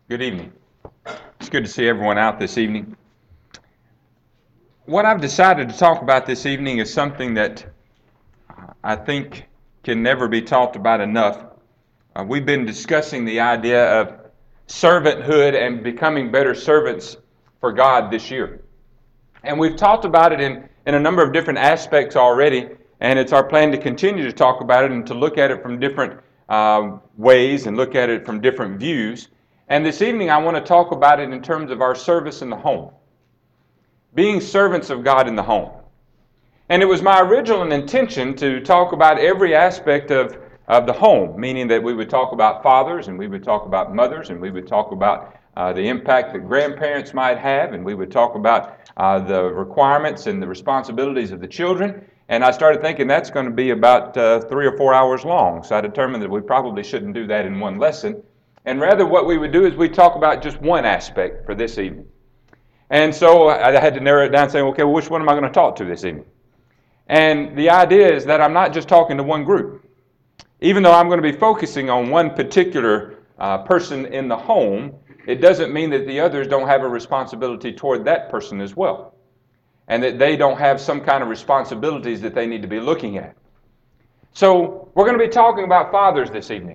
Good evening. It's good to see everyone out this evening. What I've decided to talk about this evening is something that I think can never be talked about enough. We've been discussing the idea of servanthood and becoming better servants for God this year. And we've talked about it in a number of different aspects already, and it's our plan to continue to talk about it and to look at it from different ways and look at it from different views. And this evening I want to talk about it in terms of our service in the home. Being servants of God in the home. And it was my original intention to talk about every aspect of the home, meaning that we would talk about fathers and we would talk about mothers and we would talk about the impact that grandparents might have, and we would talk about the requirements and the responsibilities of the children. And I started thinking that's going to be about 3 or 4 hours long. So I determined that we probably shouldn't do that in one lesson. And rather what we would do is we'd talk about just one aspect for this evening. And so I had to narrow it down saying, okay, well, which one am I going to talk to this evening? And the idea is that I'm not just talking to one group. Even though I'm going to be focusing on one particular person in the home, it doesn't mean that the others don't have a responsibility toward that person as well. And that they don't have some kind of responsibilities that they need to be looking at. So we're going to be talking about fathers this evening.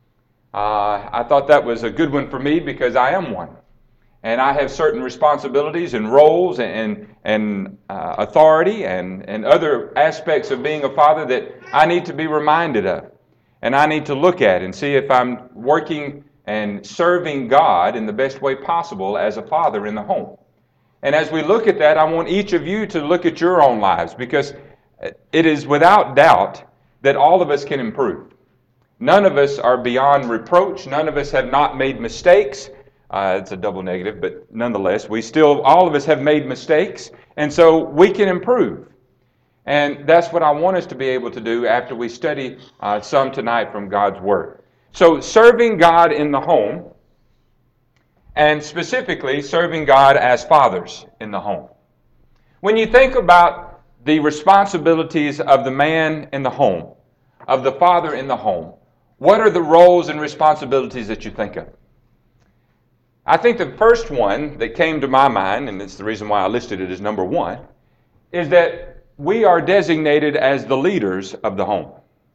I thought that was a good one for me because I am one. And I have certain responsibilities and roles and authority and other aspects of being a father that I need to be reminded of. And I need to look at and see if I'm working and serving God in the best way possible as a father in the home. And as we look at that, I want each of you to look at your own lives, because it is without doubt that all of us can improve. None of us are beyond reproach. None of us have not made mistakes. It's a double negative, but nonetheless, all of us have made mistakes, and so we can improve. And that's what I want us to be able to do after we study some tonight from God's Word. So, serving God in the home, and specifically serving God as fathers in the home. When you think about the responsibilities of the man in the home, of the father in the home, what are the roles and responsibilities that you think of? I think the first one that came to my mind, and it's the reason why I listed it as number one, is that we are designated as the leaders of the home.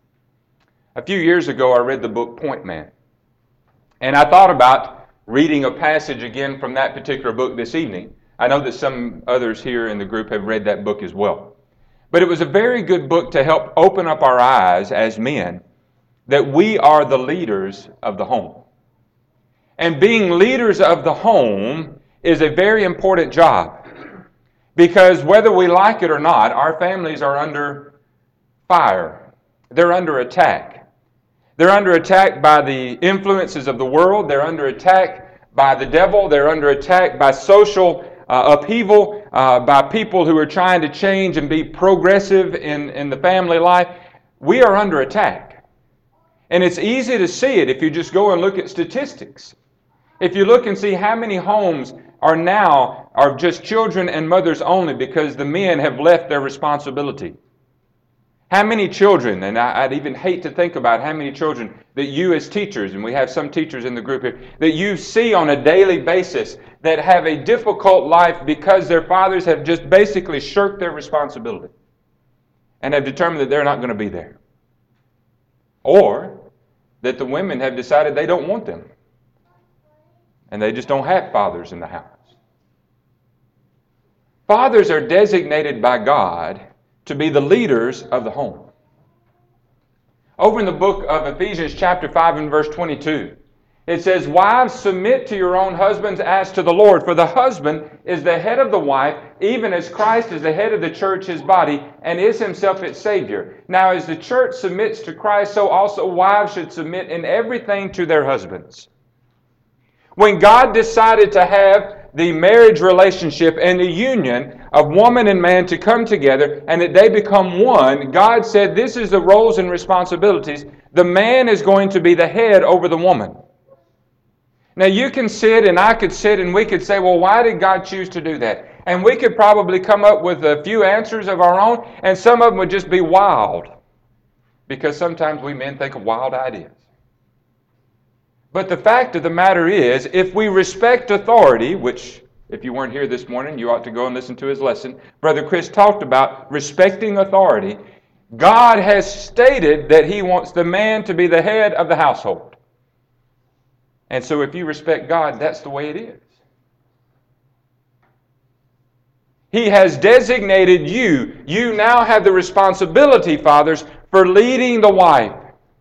A few years ago, I read the book Point Man. And I thought about reading a passage again from that particular book this evening. I know that some others here in the group have read that book as well. But it was a very good book to help open up our eyes as men that we are the leaders of the home. And being leaders of the home is a very important job, because whether we like it or not, our families are under fire. They're under attack. They're under attack by the influences of the world. They're under attack by the devil. They're under attack by social upheaval, by people who are trying to change and be progressive in the family life. We are under attack. And it's easy to see it if you just go and look at statistics. If you look and see how many homes are just children and mothers only because the men have left their responsibility. How many children, and I'd even hate to think about how many children that you as teachers, and we have some teachers in the group here, that you see on a daily basis that have a difficult life because their fathers have just basically shirked their responsibility and have determined that they're not going to be there. Or that the women have decided they don't want them. And they just don't have fathers in the house. Fathers are designated by God to be the leaders of the home. Over in the book of Ephesians chapter 5 and verse 22, it says, "Wives, submit to your own husbands as to the Lord, for the husband is the head of the wife, even as Christ is the head of the church, his body, and is himself its Savior. Now as the church submits to Christ, so also wives should submit in everything to their husbands." When God decided to have the marriage relationship and the union of woman and man to come together and that they become one, God said this is the roles and responsibilities. The man is going to be the head over the woman. Now you can sit and I could sit and we could say, well, why did God choose to do that? And we could probably come up with a few answers of our own, and some of them would just be wild. Because sometimes we men think of wild ideas. But the fact of the matter is, if we respect authority, which if you weren't here this morning, you ought to go and listen to his lesson. Brother Chris talked about respecting authority. God has stated that He wants the man to be the head of the household. And so if you respect God, that's the way it is. He has designated you. You now have the responsibility, fathers, for leading the wife.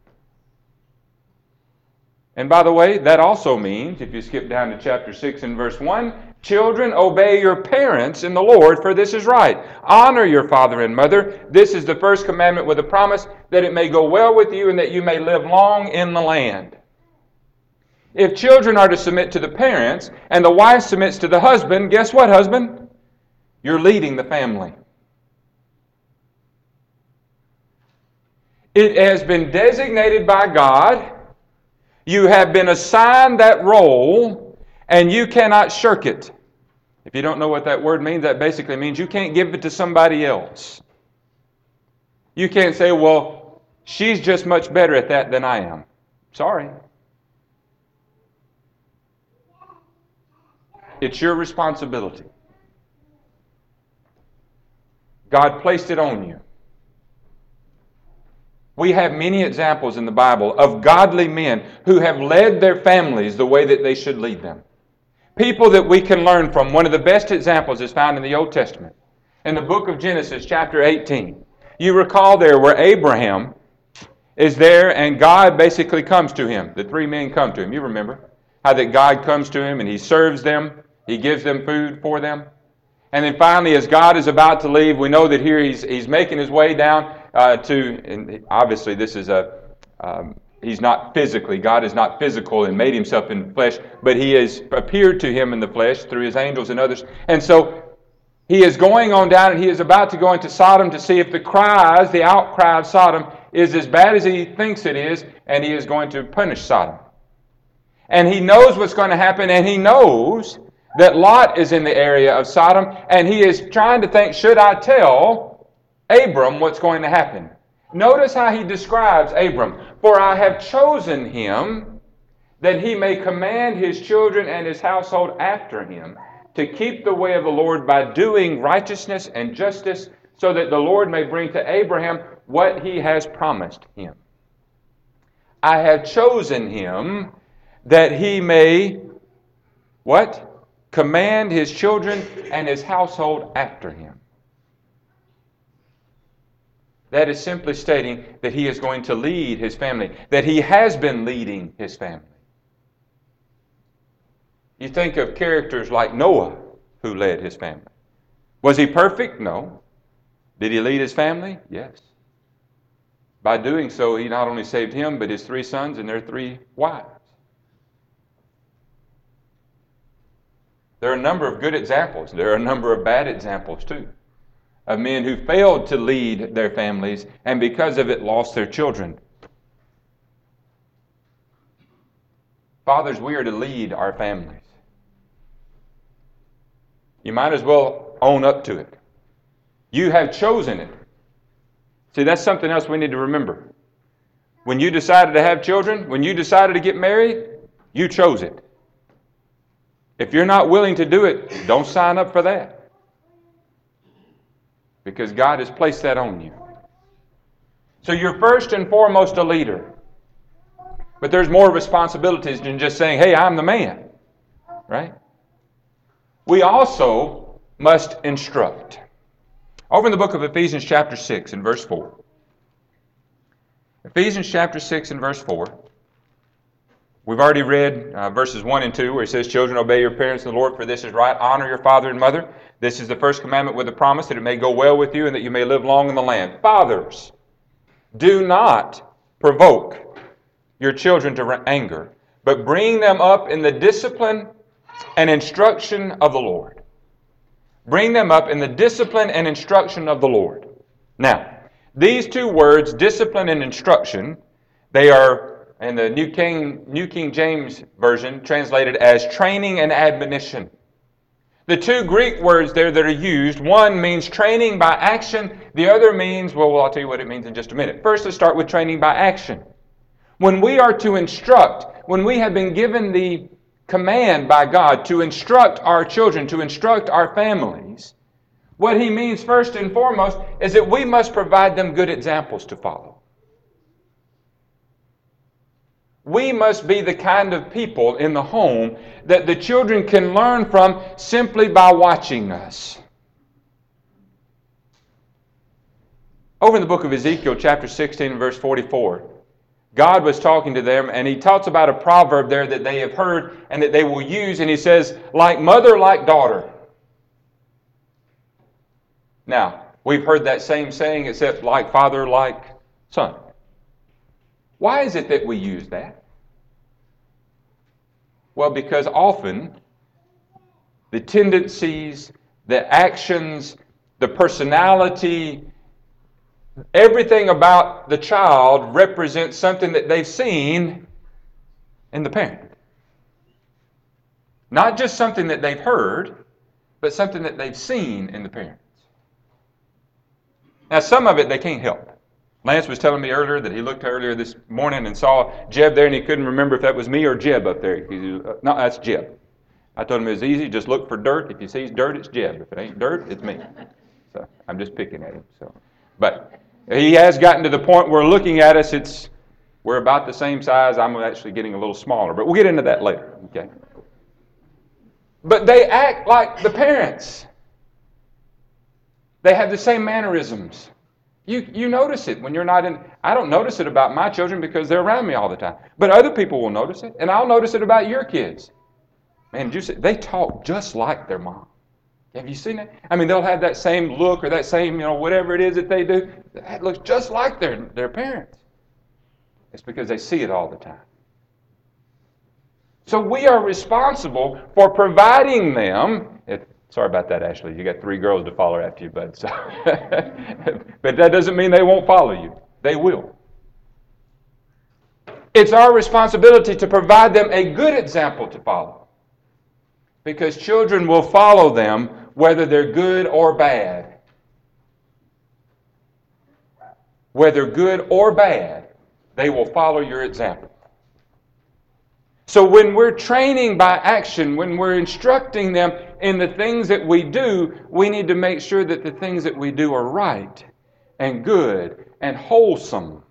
And by the way, that also means, if you skip down to chapter 6 and verse 1, children, obey your parents in the Lord, for this is right. Honor your father and mother. This is the first commandment with a promise, that it may go well with you and that you may live long in the land. If children are to submit to the parents and the wife submits to the husband, guess what, husband? You're leading the family. It has been designated by God. You have been assigned that role, and you cannot shirk it. If you don't know what that word means, that basically means you can't give it to somebody else. You can't say, well, she's just much better at that than I am. Sorry. It's your responsibility. God placed it on you. We have many examples in the Bible of godly men who have led their families the way that they should lead them. People that we can learn from. One of the best examples is found in the Old Testament. In the book of Genesis, chapter 18. You recall there where Abraham is there and God basically comes to him. The three men come to him. You remember how that God comes to him and He serves them. He gives them food for them. And then finally, as God is about to leave, we know that here he's making his way down and obviously this is he's not physically, God is not physical and made Himself in flesh, but He has appeared to him in the flesh through His angels and others. And so he is going on down and he is about to go into Sodom to see if the outcry of Sodom is as bad as he thinks it is, and he is going to punish Sodom. And he knows what's going to happen, and he knows that Lot is in the area of Sodom, and he is trying to think, should I tell Abram what's going to happen? Notice how he describes Abram. For I have chosen him that he may command his children and his household after him to keep the way of the Lord by doing righteousness and justice, so that the Lord may bring to Abraham what He has promised him. I have chosen him that he may, what? Command his children and his household after him. That is simply stating that he is going to lead his family, that he has been leading his family. You think of characters like Noah, who led his family. Was he perfect? No. Did he lead his family? Yes. By doing so, he not only saved him, but his 3 sons and their 3 wives. There are a number of good examples. There are a number of bad examples too, of men who failed to lead their families and because of it lost their children. Fathers, we are to lead our families. You might as well own up to it. You have chosen it. See, that's something else we need to remember. When you decided to have children, when you decided to get married, you chose it. If you're not willing to do it, don't sign up for that. Because God has placed that on you. So you're first and foremost a leader. But there's more responsibilities than just saying, hey, I'm the man. Right? We also must instruct. Over in the book of Ephesians chapter 6 and verse 4. Ephesians chapter 6 and verse 4. We've already read verses 1 and 2 where it says, children, obey your parents in the Lord, for this is right. Honor your father and mother. This is the first commandment with a promise that it may go well with you and that you may live long in the land. Fathers, do not provoke your children to anger, but bring them up in the discipline and instruction of the Lord. Bring them up in the discipline and instruction of the Lord. Now, these two words, discipline and instruction, they are, in the New King James Version, translated as training and admonition. The two Greek words there that are used, one means training by action, the other means, well, I'll tell you what it means in just a minute. First, let's start with training by action. When we are to instruct, when we have been given the command by God to instruct our children, to instruct our families, what He means first and foremost is that we must provide them good examples to follow. We must be the kind of people in the home that the children can learn from simply by watching us. Over in the book of Ezekiel, chapter 16, verse 44, God was talking to them, and He talks about a proverb there that they have heard and that they will use, and He says, like mother, like daughter. Now, we've heard that same saying, except like father, like son. Why is it that we use that? Well, because often the tendencies, the actions, the personality, everything about the child represents something that they've seen in the parent. Not just something that they've heard, but something that they've seen in the parents. Now, some of it they can't help. Lance was telling me earlier that he looked earlier this morning and saw Jeb there, and he couldn't remember if that was me or Jeb up there. No, that's Jeb. I told him it was easy. Just look for dirt. If you see dirt, it's Jeb. If it ain't dirt, it's me. So I'm just picking at him. But he has gotten to the point where looking at us, we're about the same size. I'm actually getting a little smaller, but we'll get into that later. Okay. But they act like the parents. They have the same mannerisms. You notice it when you're not in. I don't notice it about my children because they're around me all the time. But other people will notice it, and I'll notice it about your kids. Man, did you see, they talk just like their mom. Have you seen that? I mean, they'll have that same look or that same, whatever it is that they do. That looks just like their parents. It's because they see it all the time. So we are responsible for providing them. Sorry about that, Ashley. You got 3 girls to follow after you, bud. So. But that doesn't mean they won't follow you. They will. It's our responsibility to provide them a good example to follow. Because children will follow them whether they're good or bad. Whether good or bad, they will follow your example. So when we're training by action, when we're instructing them in the things that we do, we need to make sure that the things that we do are right and good and wholesome.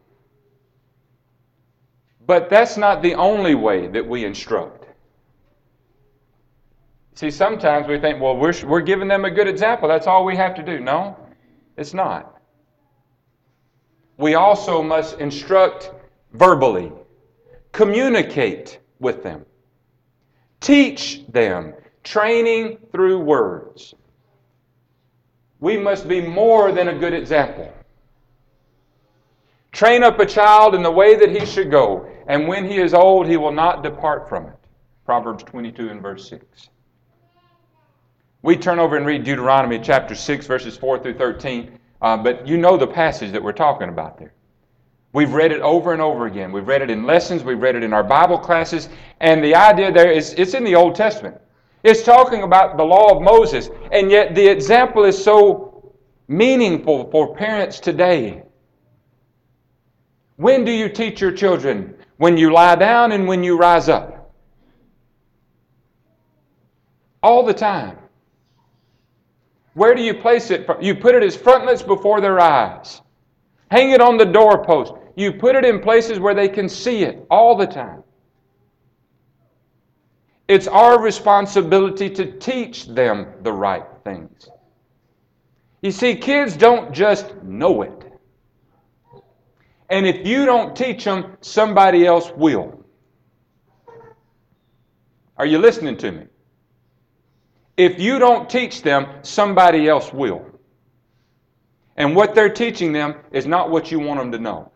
But that's not the only way that we instruct. See, sometimes we think, well, we're giving them a good example. That's all we have to do. No, it's not. We also must instruct verbally, communicate with them, teach them, training through words. We must be more than a good example. Train up a child in the way that he should go, and when he is old, he will not depart from it. Proverbs 22 and verse 6. We turn over and read Deuteronomy chapter 6, verses 4 through 13, but you know the passage that we're talking about there. We've read it over and over again. We've read it in lessons. We've read it in our Bible classes. And the idea there is, it's in the Old Testament. It's talking about the law of Moses. And yet the example is so meaningful for parents today. When do you teach your children? When you lie down and when you rise up. All the time. Where do you place it? You put it as frontlets before their eyes. Hang it on the doorpost. You put it in places where they can see it all the time. It's our responsibility to teach them the right things. You see, kids don't just know it. And if you don't teach them, somebody else will. Are you listening to me? If you don't teach them, somebody else will. And what they're teaching them is not what you want them to know.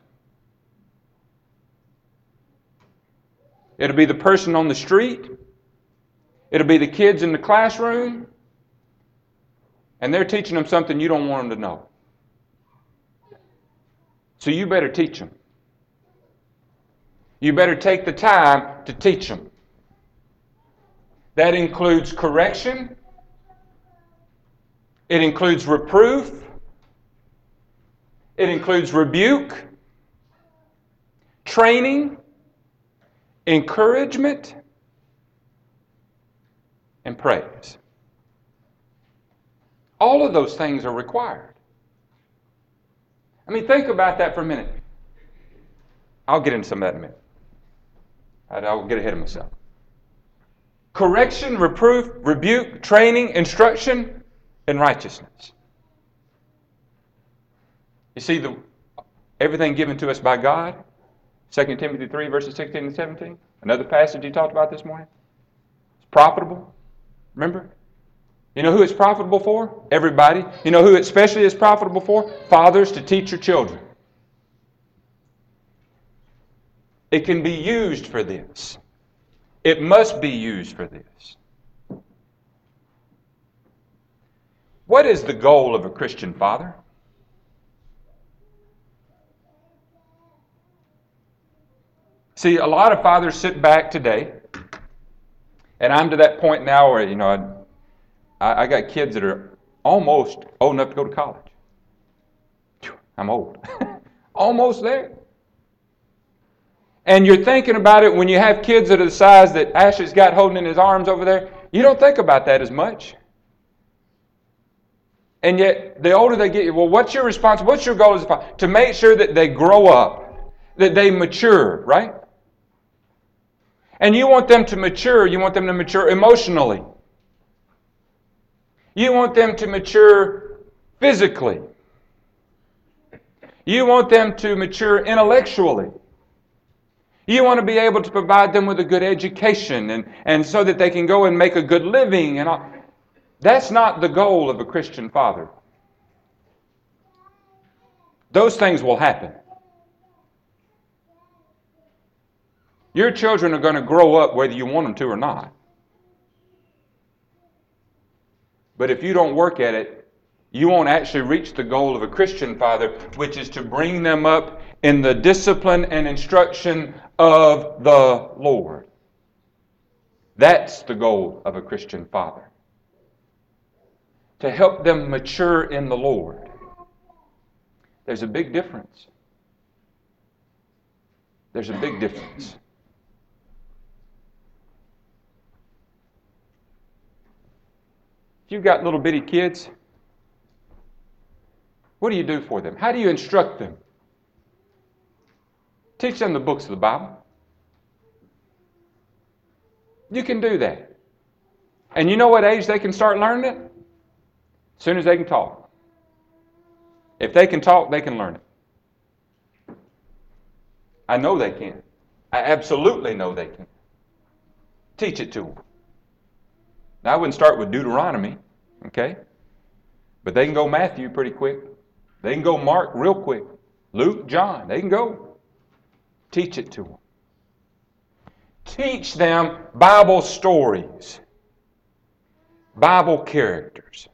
It'll be the person on the street. It'll be the kids in the classroom. And they're teaching them something you don't want them to know. So you better teach them. You better take the time to teach them. That includes correction. It includes reproof. It includes rebuke, training. encouragement, and praise. All of those things are required. I mean, think about that for a minute. I'll get into some of that in a minute. I'll get ahead of myself. Correction, reproof, rebuke, training, instruction, and righteousness. You see, everything given to us by God, 2 Timothy 3, verses 16 and 17, another passage he talked about this morning. It's profitable. Remember? You know who it's profitable for? Everybody. You know who it especially is profitable for? Fathers, to teach your children. It can be used for this. It must be used for this. What is the goal of a Christian father? See, a lot of fathers sit back today, and I'm to that point now where, I got kids that are almost old enough to go to college. I'm old. Almost there. And you're thinking about it when you have kids that are the size that Ashley's got holding in his arms over there. You don't think about that as much. And yet, the older they get, well, what's your response? What's your goal as a father? To make sure that they grow up, that they mature, right? And you want them to mature. You want them to mature emotionally. You want them to mature physically. You want them to mature intellectually. You want to be able to provide them with a good education and so that they can go and make a good living. And all. That's not the goal of a Christian father. Those things will happen. Your children are going to grow up whether you want them to or not. But if you don't work at it, you won't actually reach the goal of a Christian father, which is to bring them up in the discipline and instruction of the Lord. That's the goal of a Christian father. To help them mature in the Lord. There's a big difference. There's a big difference. If you've got little bitty kids, what do you do for them? How do you instruct them? Teach them the books of the Bible. You can do that. And you know what age they can start learning it? As soon as they can talk. If they can talk, they can learn it. I know they can. I absolutely know they can. Teach it to them. Now, I wouldn't start with Deuteronomy, okay? But they can go Matthew pretty quick. They can go Mark real quick. Luke, John, they can go. Teach it to them. Teach them Bible stories. Bible characters.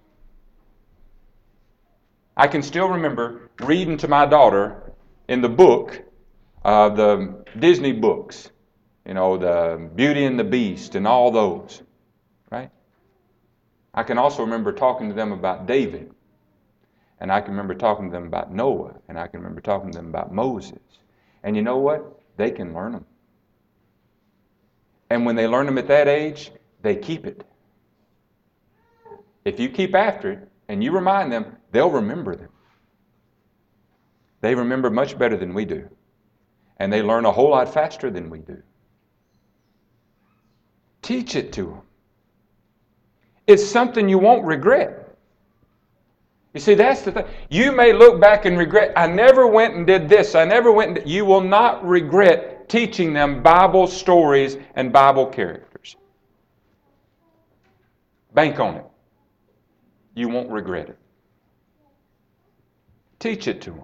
I can still remember reading to my daughter in the book, the Disney books, the Beauty and the Beast and all those, right? I can also remember talking to them about David, and I can remember talking to them about Noah, and I can remember talking to them about Moses. And you know what? They can learn them. And when they learn them at that age, they keep it. If you keep after it, and you remind them, they'll remember them. They remember much better than we do. And they learn a whole lot faster than we do. Teach it to them. It's something you won't regret. You see, that's the thing. You may look back and regret, I never went and did this. I never went and You will not regret teaching them Bible stories and Bible characters. Bank on it. You won't regret it. Teach it to them.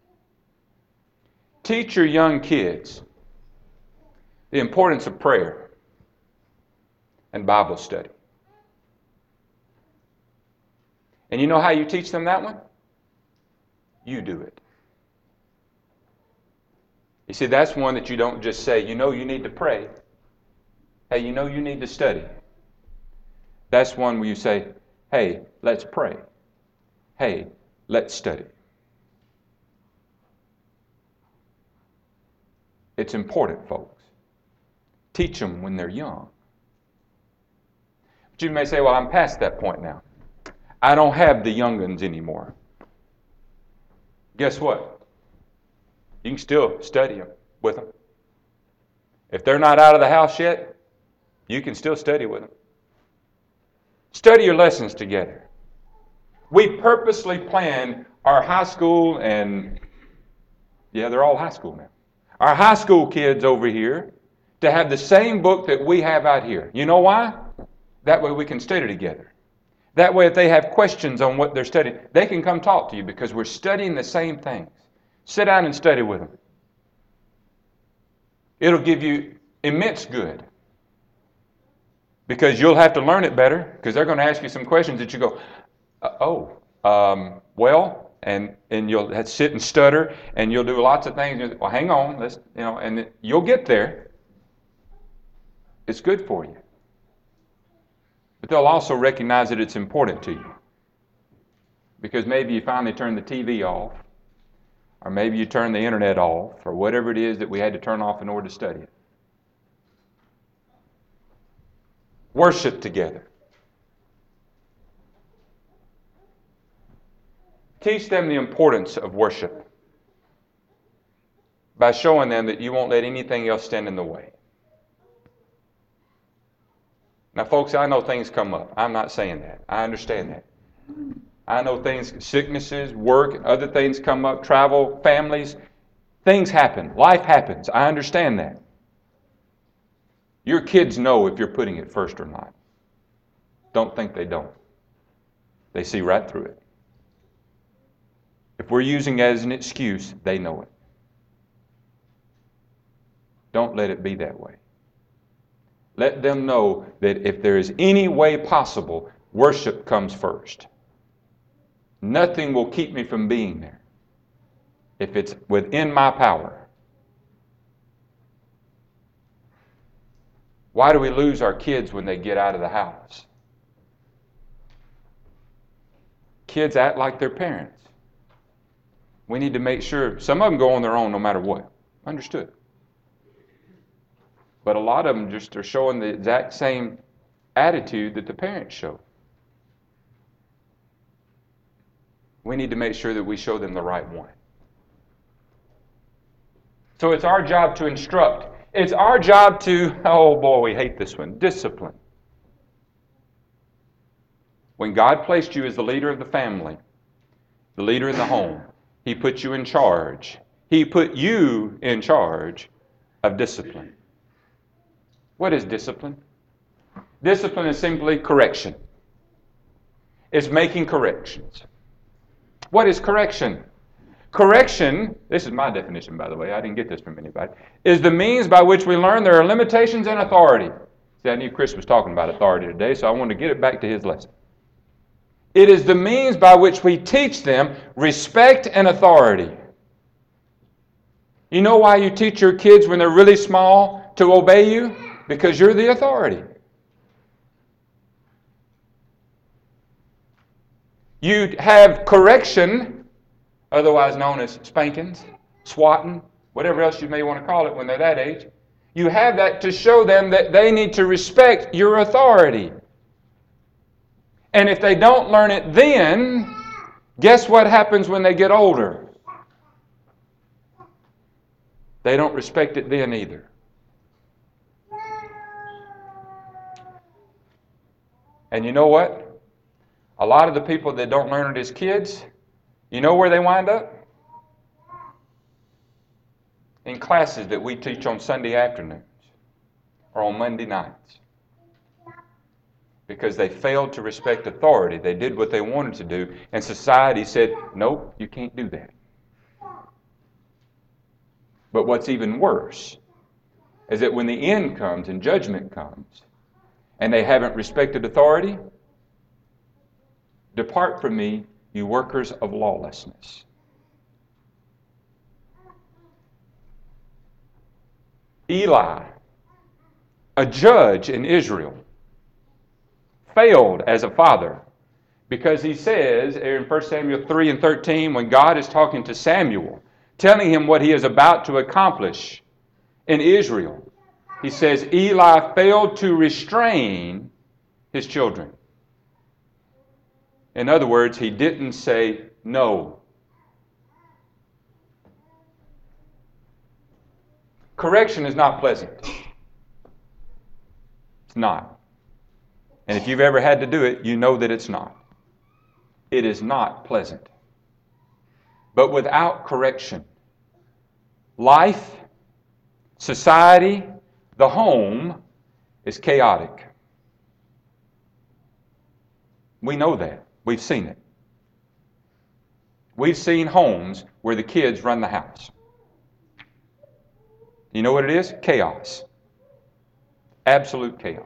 Teach your young kids the importance of prayer and Bible study. And you know how you teach them that one? You do it. You see, that's one that you don't just say, you need to pray. Hey, you need to study. That's one where you say, hey, let's pray. Hey, let's study. It's important, folks. Teach them when they're young. But you may say, well, I'm past that point now. I don't have the young ones anymore. Guess what? You can still study them with them. If they're not out of the house yet, you can still study with them. Study your lessons together. We purposely planned our high school and, they're all high school now. Our high school kids over here to have the same book that we have out here. You know why? That way we can study together. That way if they have questions on what they're studying, they can come talk to you because we're studying the same things. Sit down and study with them. It'll give you immense good. Because you'll have to learn it better because they're going to ask you some questions that you go, well, and you'll have to sit and stutter and you'll do lots of things. Well, hang on, and you'll get there. It's good for you. But they'll also recognize that it's important to you. Because maybe you finally turn the TV off, or maybe you turn the internet off, or whatever it is that we had to turn off in order to study it. Worship together. Teach them the importance of worship by showing them that you won't let anything else stand in the way. Now, folks, I know things come up. I'm not saying that. I understand that. I know things, sicknesses, work, other things come up, travel, families. Things happen. Life happens. I understand that. Your kids know if you're putting it first or not. Don't think they don't. They see right through it. If we're using it as an excuse, they know it. Don't let it be that way. Let them know that if there is any way possible, worship comes first. Nothing will keep me from being there if it's within my power. Why do we lose our kids when they get out of the house? Kids act like their parents. We need to make sure, some of them go on their own no matter what. Understood. But a lot of them just are showing the exact same attitude that the parents show. We need to make sure that we show them the right one. So it's our job to instruct. It's our job to, oh boy, we hate this one, discipline. When God placed you as the leader of the family, the leader in the home, He put you in charge. He put you in charge of discipline. What is discipline? Discipline is simply correction. It's making corrections. What is correction? Correction, this is my definition, by the way, I didn't get this from anybody, is the means by which we learn there are limitations in authority. See, I knew Chris was talking about authority today, so I wanted to get it back to his lesson. It is the means by which we teach them respect and authority. You know why you teach your kids when they're really small to obey you? Because you're the authority. You have correction, otherwise known as spankings, swatting, whatever else you may want to call it when they're that age. You have that to show them that they need to respect your authority. And if they don't learn it then, guess what happens when they get older? They don't respect it then either. And you know what? A lot of the people that don't learn it as kids, you know where they wind up? In classes that we teach on Sunday afternoons or on Monday nights. Because they failed to respect authority. They did what they wanted to do, and society said, nope, you can't do that. But what's even worse is that when the end comes and judgment comes, and they haven't respected authority, depart from me, you workers of lawlessness. Eli, a judge in Israel, failed as a father because he says in 1 Samuel 3 and 13, when God is talking to Samuel, telling him what he is about to accomplish in Israel, He says Eli failed to restrain his children. In other words, he didn't say no. Correction is not pleasant. It's not. And if you've ever had to do it, you know that it's not. It is not pleasant. But without correction, life, society, the home is chaotic. We know that. We've seen it. We've seen homes where the kids run the house. You know what it is? Chaos. Absolute chaos.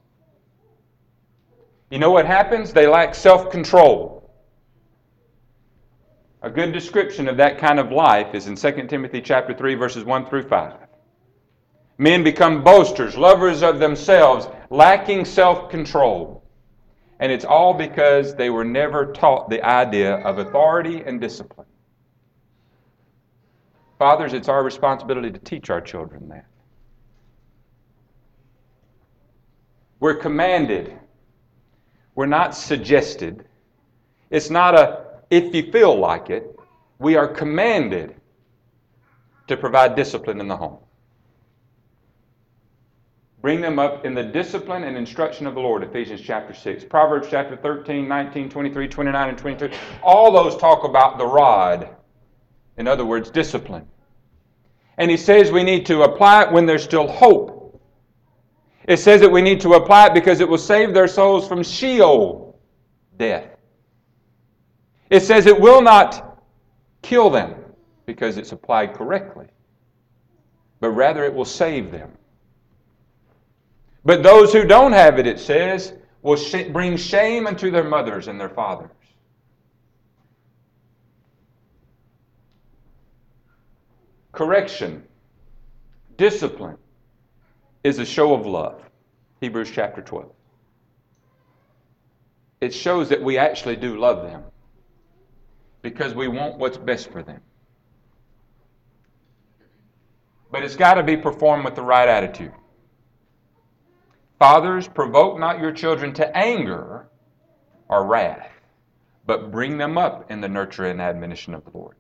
You know what happens? They lack self-control. A good description of that kind of life is in 2 Timothy chapter 3, verses 1 through 5. Men become boasters, lovers of themselves, lacking self-control. And it's all because they were never taught the idea of authority and discipline. Fathers, it's our responsibility to teach our children that. We're commanded. We're not suggested. It's not a if you feel like it. We are commanded to provide discipline in the home. Bring them up in the discipline and instruction of the Lord, Ephesians chapter 6. Proverbs chapter 13, 19, 23, 29, and 22. All those talk about the rod. In other words, discipline. And he says we need to apply it when there's still hope. It says that we need to apply it because it will save their souls from Sheol, death. It says it will not kill them because it's applied correctly, but rather it will save them. But those who don't have it, it says, will bring shame unto their mothers and their fathers. Correction, discipline, is a show of love. Hebrews chapter 12. It shows that we actually do love them because we want what's best for them. But it's got to be performed with the right attitude. Fathers, provoke not your children to anger or wrath, but bring them up in the nurture and admonition of the Lord.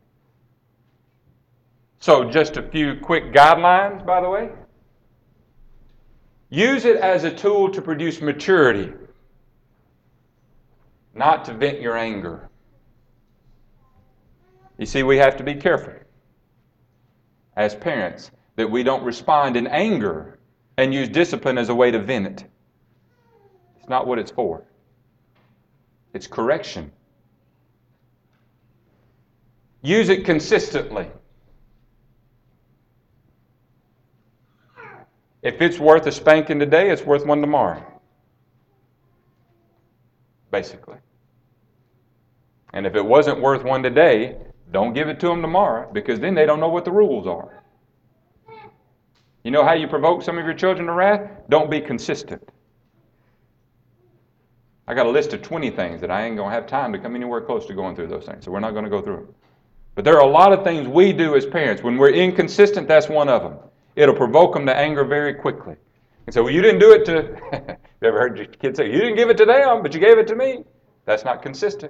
So just a few quick guidelines, by the way. Use it as a tool to produce maturity, not to vent your anger. You see, we have to be careful as parents that we don't respond in anger and use discipline as a way to vent it. It's not what it's for. It's correction. Use it consistently. If it's worth a spanking today, it's worth one tomorrow. Basically. And if it wasn't worth one today, don't give it to them tomorrow, because then they don't know what the rules are. You know how you provoke some of your children to wrath? Don't be consistent. I got a list of 20 things that I ain't going to have time to come anywhere close to going through those things, so we're not going to go through them. But there are a lot of things we do as parents. When we're inconsistent, that's one of them. It'll provoke them to anger very quickly. And so, well, you didn't do it to, you ever heard your kids say, you didn't give it to them, but you gave it to me? That's not consistent.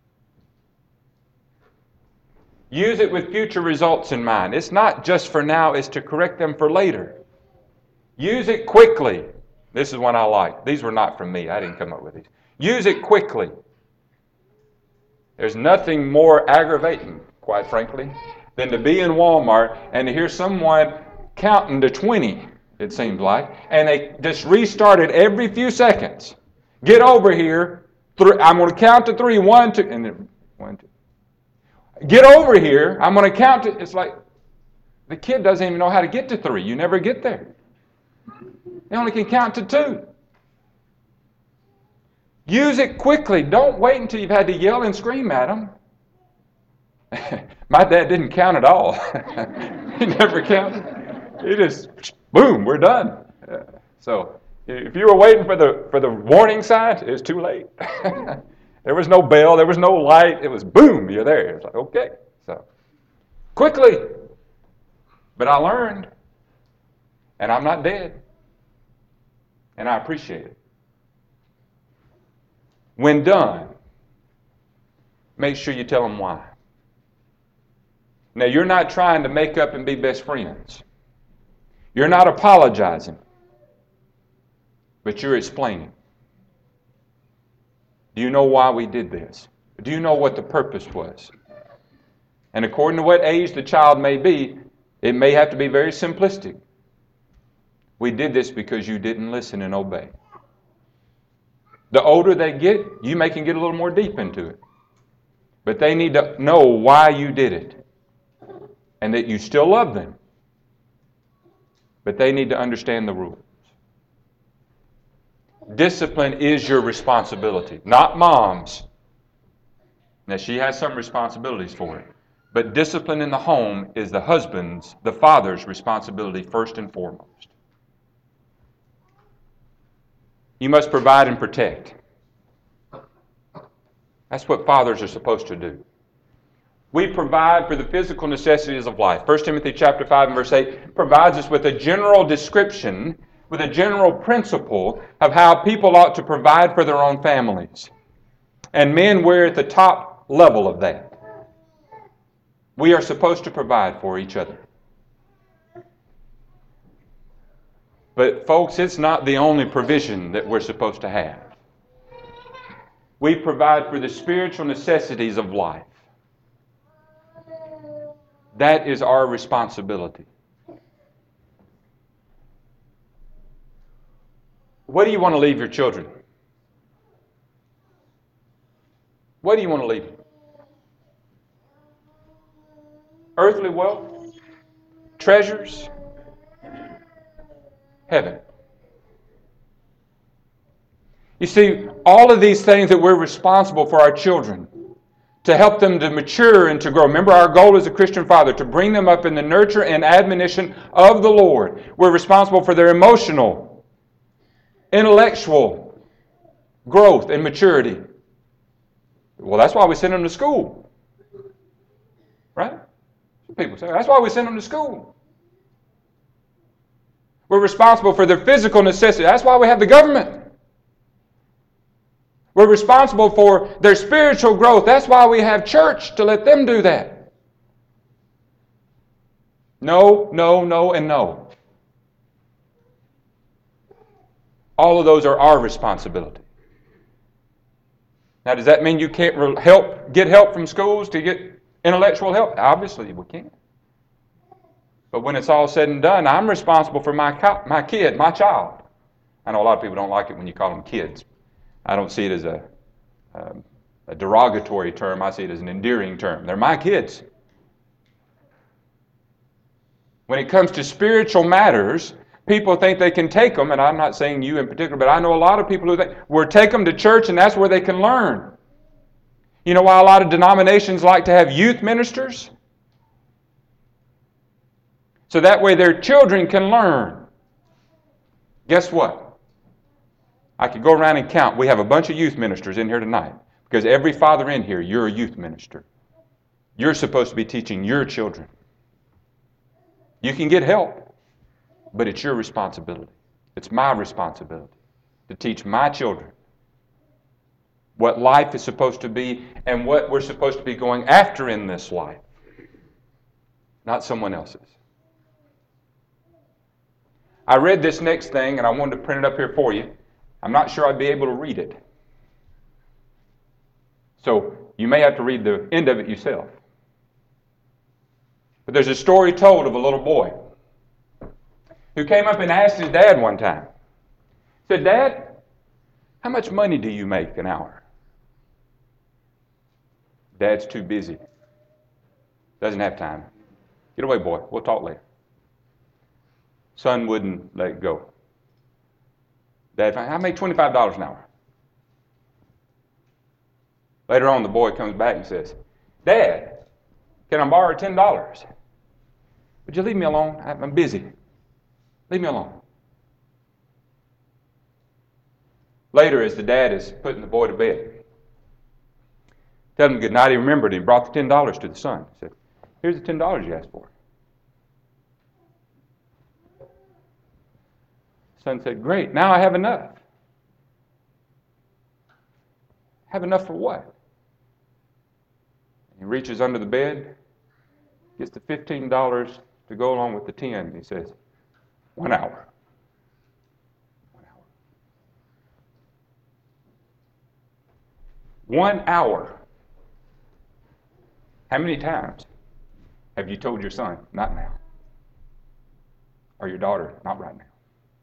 Use it with future results in mind. It's not just for now, it's to correct them for later. Use it quickly. This is one I like. These were not from me. I didn't come up with these. Use it quickly. There's nothing more aggravating, quite frankly, than to be in Walmart and to hear someone counting to 20, it seems like, and they just restart it every few seconds. Get over here. I'm going to count to 3. 1, 2, and then 1, 2. Get over here. I'm going to count to. It's like the kid doesn't even know how to get to 3. You never get there. They only can count to 2. Use it quickly. Don't wait until you've had to yell and scream at them. My dad didn't count at all. He never counted. He just, boom, we're done. So if you were waiting for the warning sign, it's too late. There was no bell, there was no light. It was boom, you're there. It's like, okay. So quickly. But I learned, and I'm not dead. and I appreciate it. When done, make sure you tell them why. Now, you're not trying to make up and be best friends. You're not apologizing, but you're explaining. Do you know why we did this? Do you know what the purpose was? And according to what age the child may be, it may have to be very simplistic. We did this because you didn't listen and obey. The older they get, you may can get a little more deep into it. But they need to know why you did it. And that you still love them. But they need to understand the rules. Discipline is your responsibility, not mom's. Now, she has some responsibilities for it. But discipline in the home is the husband's, the father's responsibility first and foremost. You must provide and protect. That's what fathers are supposed to do. We provide for the physical necessities of life. 1 Timothy chapter 5 and verse 8 provides us with a general description, with a general principle of how people ought to provide for their own families. And men, we're at the top level of that. We are supposed to provide for each other. But folks, it's not the only provision that we're supposed to have. We provide for the spiritual necessities of life. That is our responsibility. What do you want to leave your children? What do you want to leave them? Earthly wealth? Treasures? Heaven. You see, all of these things that we're responsible for our children, to help them to mature and to grow. Remember, our goal as a Christian father, to bring them up in the nurture and admonition of the Lord. We're responsible for their emotional, intellectual growth and maturity. Well, that's why we send them to school. Right? People say, that's why we send them to school. We're responsible for their physical necessity. That's why we have the government. We're responsible for their spiritual growth. That's why we have church, to let them do that. No, no, no, and no. All of those are our responsibility. Now, does that mean you can't get help from schools to get intellectual help? Obviously, we can. But when it's all said and done, I'm responsible for my kid, my child. I know a lot of people don't like it when you call them kids. I don't see it as a derogatory term. I see it as an endearing term. They're my kids. When it comes to spiritual matters, people think they can take them, and I'm not saying you in particular, but I know a lot of people who think, we'll take them to church and that's where they can learn. You know why a lot of denominations like to have youth ministers? So that way their children can learn. Guess what? I could go around and count. We have a bunch of youth ministers in here tonight. Because every father in here, you're a youth minister. You're supposed to be teaching your children. You can get help, but it's your responsibility. It's my responsibility to teach my children what life is supposed to be and what we're supposed to be going after in this life, not someone else's. I read this next thing, and I wanted to print it up here for you. I'm not sure I'd be able to read it. So you may have to read the end of it yourself. But there's a story told of a little boy who came up and asked his dad one time. He said, "Dad, how much money do you make an hour?" Dad's too busy. Doesn't have time. "Get away, boy. We'll talk later." Son wouldn't let it go. Dad, I make $25 an hour. Later on, the boy comes back and says, "Dad, can I borrow $10? Would you leave me alone? I'm busy. Leave me alone." Later, as the dad is putting the boy to bed, telling him good night, he remembered, and he brought the $10 to the son. He said, "Here's the $10 you asked for." Son said, great, now I have enough. Have enough for what? He reaches under the bed, gets the $15 to go along with the 10. He says, 1 hour. 1 hour. 1 hour. How many times have you told your son, not now? Or your daughter, not right now?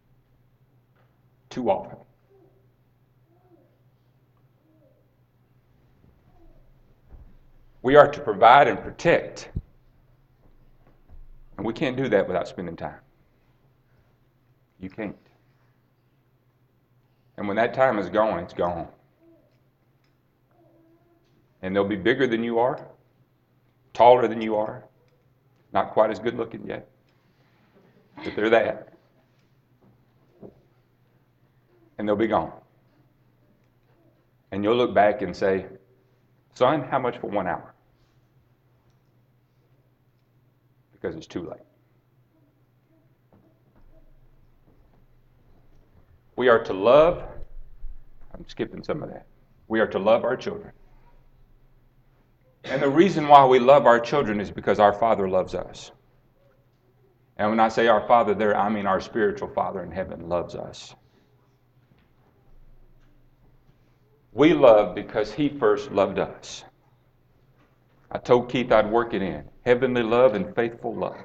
Too often. We are to provide and protect. And we can't do that without spending time. You can't. And when that time is gone, it's gone. And they'll be bigger than you are, taller than you are, not quite as good looking yet, but they're that. And they'll be gone. And you'll look back and say, son, how much for 1 hour? Because it's too late. We are to love, I'm skipping some of that. We are to love our children. And the reason why we love our children is because our Father loves us. And when I say our Father there, I mean our spiritual Father in heaven loves us. We love because He first loved us. I told Keith I'd work it in. Heavenly love and faithful love.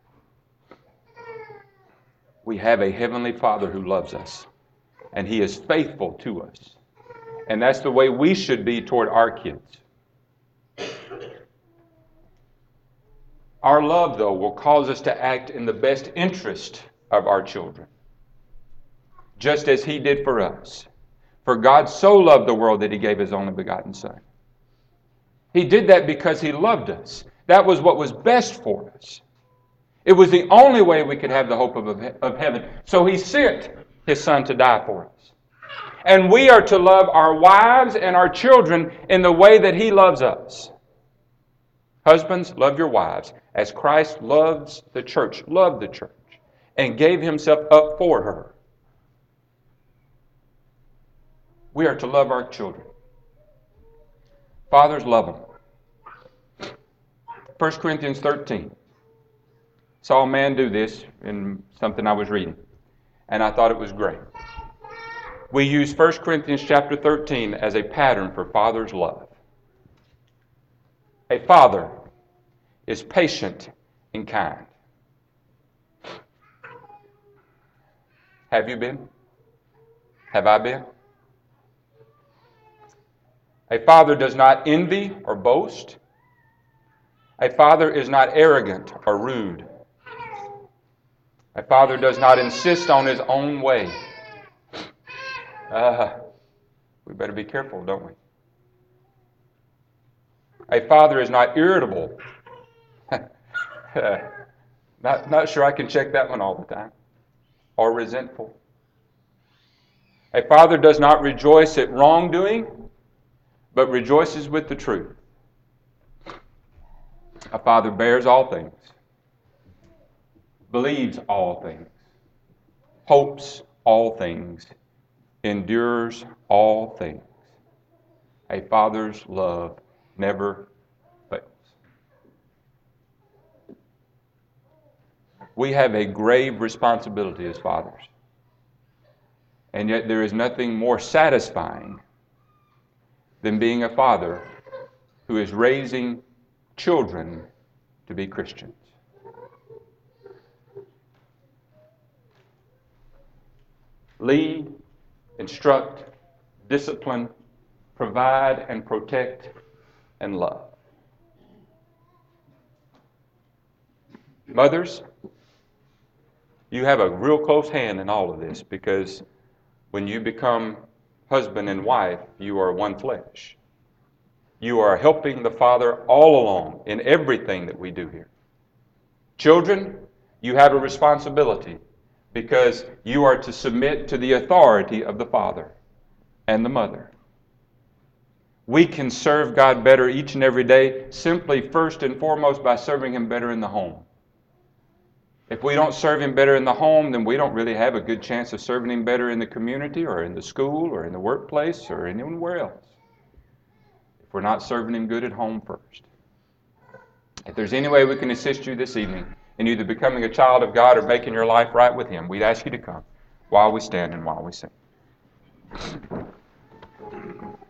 We have a Heavenly Father who loves us. And He is faithful to us. And that's the way we should be toward our kids. Our love, though, will cause us to act in the best interest of our children. Just as He did for us. For God so loved the world that He gave His only begotten Son. He did that because He loved us. That was what was best for us. It was the only way we could have the hope of heaven. So He sent His Son to die for us. And we are to love our wives and our children in the way that He loves us. Husbands, love your wives as Christ loves the church, loved the church, and gave Himself up for her. We are to love our children. Fathers, love them. 1 Corinthians 13. Saw a man do this in something I was reading, and I thought it was great. We use 1 Corinthians chapter 13 as a pattern for father's love. A father is patient and kind. Have you been? Have I been? A father does not envy or boast. A father is not arrogant or rude. A father does not insist on his own way. We better be careful, don't we? A father is not irritable. Not sure I can check that one all the time. Or resentful. A father does not rejoice at wrongdoing, but rejoices with the truth. A father bears all things, believes all things, hopes all things, endures all things. A father's love never fails. We have a grave responsibility as fathers. And yet there is nothing more satisfying than being a father who is raising children to be Christians. Lead, instruct, discipline, provide and protect, and love. Mothers, you have a real close hand in all of this, because when you become husband and wife, you are one flesh. You are helping the Father all along in everything that we do here. Children, you have a responsibility, because you are to submit to the authority of the Father and the mother. We can serve God better each and every day simply first and foremost by serving Him better in the home. If we don't serve Him better in the home, then we don't really have a good chance of serving Him better in the community or in the school or in the workplace or anywhere else. If we're not serving Him good at home first. If there's any way we can assist you this evening in either becoming a child of God or making your life right with Him, we'd ask you to come while we stand and while we sing.